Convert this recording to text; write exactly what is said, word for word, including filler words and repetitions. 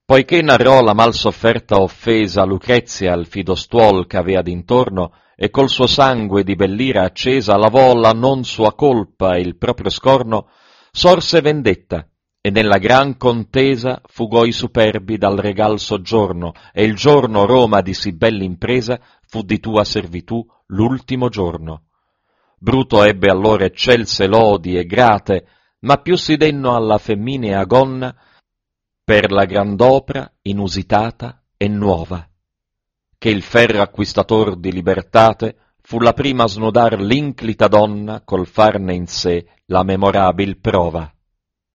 Poiché narrò la mal sofferta offesa Lucrezia al fido stuol che avea d'intorno, e col suo sangue di bell'ira accesa lavò la non sua colpa e il proprio scorno, sorse vendetta, e nella gran contesa fugò i superbi dal regal soggiorno, e il giorno Roma di sì bella impresa fu di tua servitù l'ultimo giorno. Bruto ebbe allora eccelse lodi e grate, ma più si denno alla femminea gonna per la grand'opra inusitata e nuova, che il ferro acquistator di libertate fu la prima a snodar l'inclita donna col farne in sé la memorabil prova.